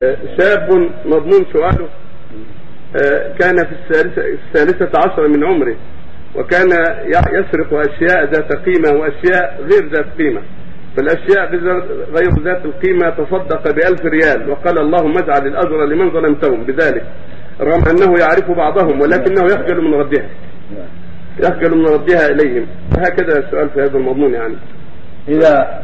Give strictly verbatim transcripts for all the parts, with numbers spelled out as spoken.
شاب مضمون سؤاله كان في الثالثة, الثالثة عشر من عمره، وكان يسرق أشياء ذات قيمة وأشياء غير ذات قيمة. فالأشياء غير ذات القيمة تصدق بألف ريال، وقال اللهم اجعل الأجر لمن ظلمتهم بذلك، رغم أنه يعرف بعضهم ولكنه يخجل من ردها يخجل من ردها إليهم. هكذا السؤال في هذا المضمون. يعني إذا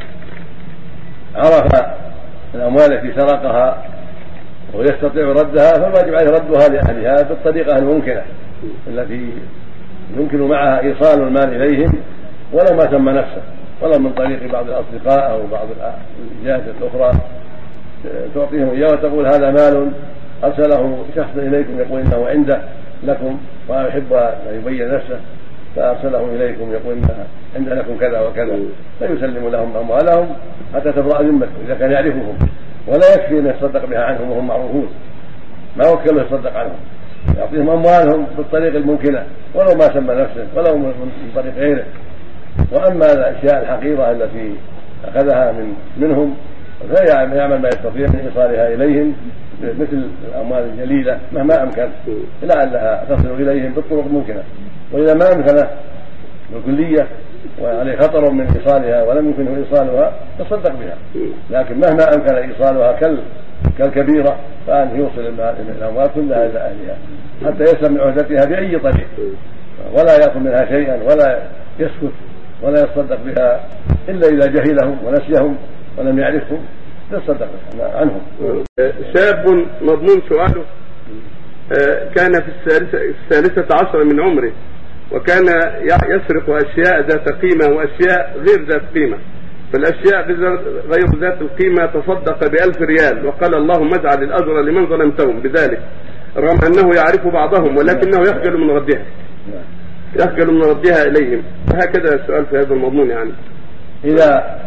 عرف الأموال التي سرقها ويستطيع ردها فالواجب عليه ردها لأهلها بالطريقة الممكنة التي يمكن معها إيصال المال إليهم، ولو ما تم نفسه، ولو من طريق بعض الأصدقاء أو بعض الجهات الأخرى تعطيهم إياه وتقول هذا مال أرسله شخص إليكم يقول إنه عنده لكم ويحب أن يبين نفسه فأرسله إليكم يقول إنه عنده لكم كذا وكذا، فيسلم لهم أموالهم حتى تبرأ ذمته إذا كان يعرفهم، ولا يكفي أن يتصدق بها عنهم وهم معروفون، ما وكلوا يتصدق عنهم، يعطيهم أموالهم بالطريق الممكنة ولو ما سمى نفسه ولو من طريق غيره. وأما الأشياء الحقيرة التي أخذها من منهم فيعمل ما يستطيع من إيصالها إليهم مثل الأموال الجليلة مهما أمكن لعلها تصل إليهم بالطرق الممكنة، وإذا ما أمكن بالكلية وعليه خطر من إيصالها ولم يمكنه إيصالها تصدق بها، لكن مهما أمكن إيصالها كالكبيرة فأن يوصل الأموال كلها إلى أهلها حتى يسلم من عهدتها بأي طريق، ولا يأخذ منها شيئا ولا يسكت ولا يصدق بها إلا إذا جهلهم ونسيهم ولم يعرفهم يصدق عنهم. شاب مضمون سؤاله كان في الثالثة, الثالثة عشر من عمره، وكان يسرق أشياء ذات قيمة وأشياء غير ذات قيمة. فالأشياء غير ذات القيمة تصدق بألف ريال، وقال اللهم اجعل الأجر لمن ظلمتهم بذلك، رغم أنه يعرف بعضهم ولكنه يخجل من ردها يخجل من ردها إليهم. هكذا السؤال في هذا المضمون. يعني إذا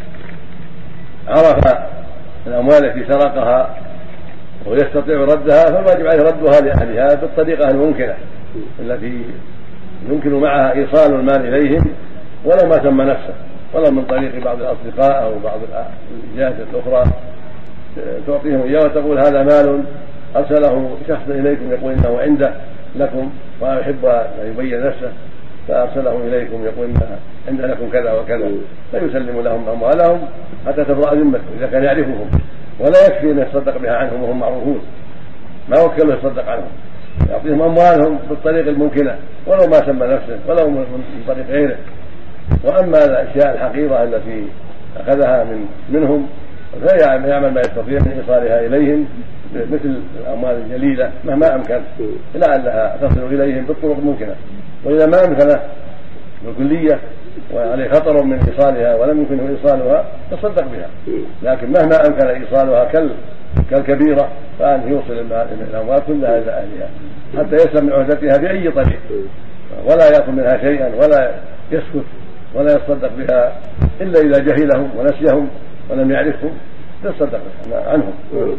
عرف الأموال التي سرقها ويستطيع ردها فالواجب عليه ردها لأهلها بالطريقة الممكنة التي يمكن معها إيصال المال إليهم، ولو ما تم نفسه، ولو من طريق بعض الأصدقاء أو بعض الجهات الأخرى تعطيهم إياه وتقول هذا مال أرسله شخص إليكم يقول إنه عنده لكم ويحب أن يبين نفسه فأرسله إليكم يقول إنه عنده لكم كذا وكذا، فيسلم لهم أموالهم حتى تبرأ ذمته إذا كان يعرفهم، ولا يكفي أن يتصدق بها عنهم وهم معروفون، ما وكلوا يتصدق عنهم، يعطيهم أموالهم بالطريق الممكنة ولو ما سمى نفسه ولو من طريق غيره. وأما الأشياء الحقيرة التي أخذها من منهم فيعمل ما يستطيع من إيصالها إليهم مثل الأموال الجليلة مهما أمكن لعلها تصل إليهم بالطرق الممكنة، وإذا ما أمكن بالكلية وعليه خطر من إيصالها ولم يمكنه إيصالها تصدق بها، لكن مهما أمكن إيصالها كالكبيرة فأن يوصل الأموال كلها إلى أهلها حتى يسلم من عهدتها بأي طريق، ولا يأخذ منها شيئا ولا يسكت ولا يصدق بها إلا إذا جهلهم ونسيهم ولم يعرفهم يصدق عنهم.